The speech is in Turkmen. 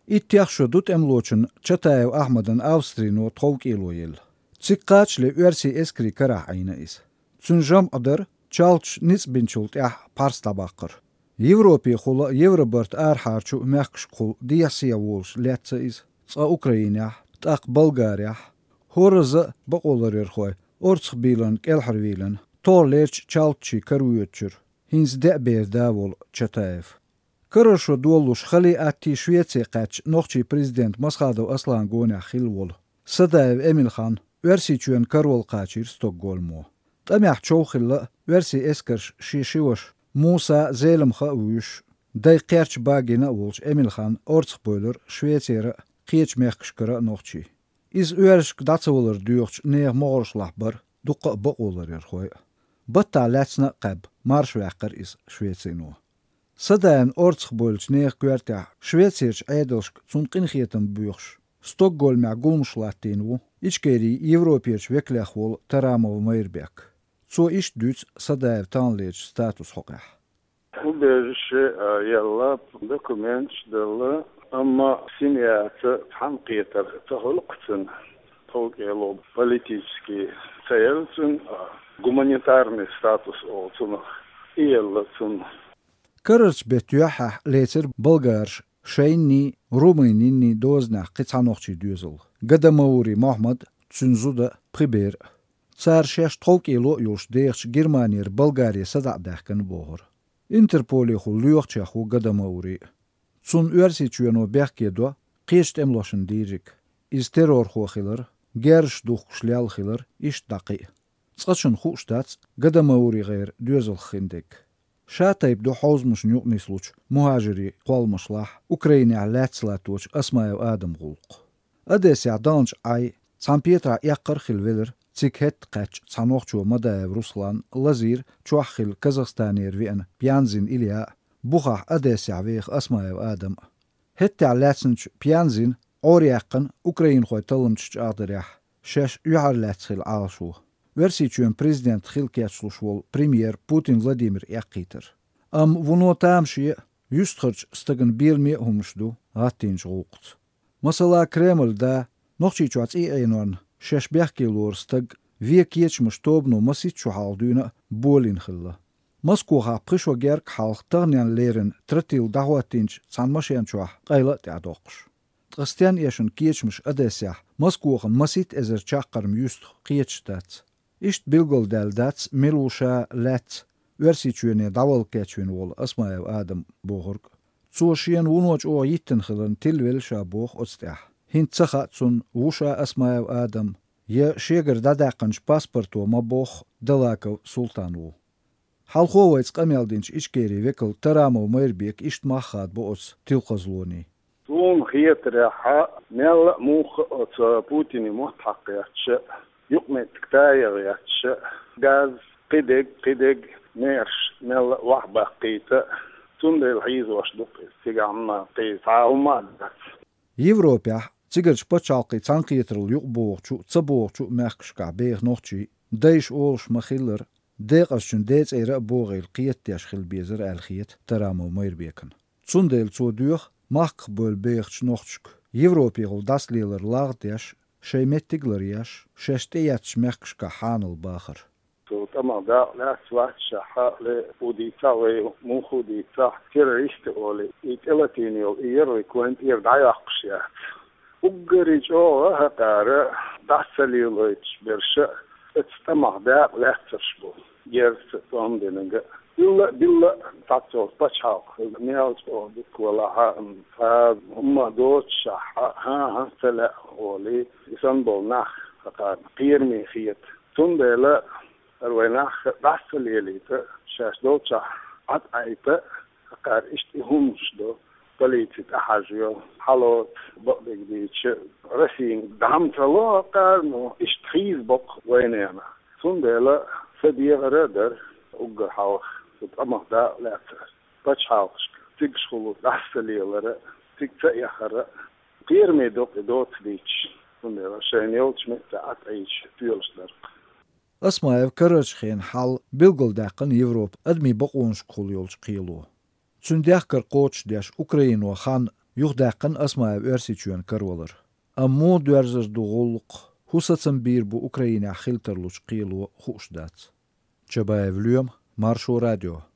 İttiyakşudut emloçun Çatayev Ahmad'ın Avstrino tolkiloyel. Cikkaçlı üersi eskri karah ayna is. Çunjam adır çalç nisbinçult parstabakır. Европе хула Евроберт архарчу мягкшкул диасия волш лятца из ца Украина так Болгария хорза бaqollar xoy orç bilan kelharvilan torlerch chalchi karuetchur hins deber davol Çatayev Karasho doluş xali atti Şvetsiya qaç noqchi prezident Masxadov Aslan Gona xilvol Sadayev Emilxan versiçuen karol qaçir Stockholmo Tamah çoxilla versi eskers şişivoş Musa Zelimxa uyuş dayqerç bagina olç Emilxan orç boylar Şvetsiya qiç mexkşkara noqchi iz üersk datsolar duyuqç ne moğorşlahbar duqa baqollar xoy batta latsna qab marşvaqar iz Şvetsino Sadayan orç bolç ne qwerta Şvetsiyach aydelsk sunqinxiyetan buyuqş Stockholm'a gulmuşlatinu içkeri Evropiyach veklahol taramov mairbek So iş düz Sadayev tanlech status hoqah. Убежище يلا документ дала أما سمعت تحقيق تهلقتن توقيلو политический цель гуманитарный статус олцун иелцун Kararç betüyaha lecer Bulgarş şeyni Rumenini dozna qitsanoqchi düzül. Gadamauri Mahmud Çunzuda priber Tsar şeş tolkilo yuş deyx Germaniyer Bulgariya sadaqdahkan boğur. Interpoli xu luyuqça xu Gadamauri. Çun üersiçüeno berkedo qeşt emloşun diyecek. İz terror xu xilir, gerş duxşlyal xilir iş daqi. Tsqaçın xu ştats Gadamauri gayr düzül xindek. Şatayb do hozmuş nyuqnisluç muhajiri qolmuşlah Ukraina latslatوچ asmayev adam gulq. Adesya danç ay San Pietra yaqır xilvelir Cikhet qaç sanoqçu Madayev Ruslan Lazir çuaxil Kazakstanir vien Pianzin Ilya buxah Adesya vex asmayev adam. Hetta latsınç Pianzin oriyaqın Ukrayin xoy talımç çağdırah. Şeş yuhar latsil alşu. Versiçuen prezident xilkyaçluş vol premier Putin Vladimir yaqiter. Am vuno tamşi yustxırç stagın bilmi humşdu attinç gulqt. Masala Kreml'da noqçiçuats iğenon şeş behkelor stag vek yetşmiş tobnu masitçu haldüna bolin xilla. Moskova prişo gerk halq tağnyan lerin tratil dahuatinç sanmaşençuah qayla ta'doqş. Tqastian yaşın kiyeçmiş adesya Moskova masit ezer çaqarm yust qiyeçtat. İşt bilgol deldats meluşa lats versiçüene daval keçün ol asmayev adam boğurg. Çoşien unoç o yitten xilin tilvel şaboq otstah. Hint saxatsun uşa asmayev adam ye şeger dadaqınç pasportu maboq dalakov sultanu. Halxovayts qameldinç içkeri vekil taramov mairbek işt maxat bo ots tilqazloni. Tun xiyetreha mel muх ot Putini muhtaqiyatçı يقمت كتاير ياتش غاز قدق نيرش مل وحبة قيتا تندل الحيز واشدق سيغامنا قيس عاوما Европа цигерч почалqi цанqietrul yuqboqchu tsaboqchu merkshka beer noqchi deish olsh machiller deqaschun deets era boqil qiettiash khilbezer alkhiyet taramo mairbeken tsundel tsoduch mach bol beerch noqchk Европа gol dasleler lagdiash Şeymettigler yaş, şeşte yatş mekşka hanıl bağır. Tamam da la svaçça hale udita ve muhudita terörist oli itelatini ol yer kuent yer dayakşya. Uggeriç o hakara dasaliloç berşe tamam da la bu. Yer sondinge. Billa tatso paçal. Meals o dikvala ha umma doçça ha sala oli isanbol nach hakar qirmi khiyat. Tundela الويناخ داسل يليتا شاش دوتشا عط عيتا قار اشتهمش دو طليتي تحاجيو حلوت بقدك ديتش رسين دعمت الله قار نو اشتخيز بق وينينا سندلا فدي غردر اوغر حاوخ تطمح دا لاتر باش حاوخ تيكشخلو داسل يلرا تيكتا يخرا قيرمي دوت ديتش سندلا شاين يولش متا عط عيش تيولشتر Asmayev karachxen hal bilgoldaqın Evrop admi baqonş qul yolç qiylu. Çündəxkar qoç dəş Ukrayno xan Yuxdaqın asmayıb örsiçüyen karvalar. Ammo dörzür doğulluq. Husatın bir bu Ukrayna xilterluç qilu xuşdat. Çabayevlüyüm, Marşo Radyo.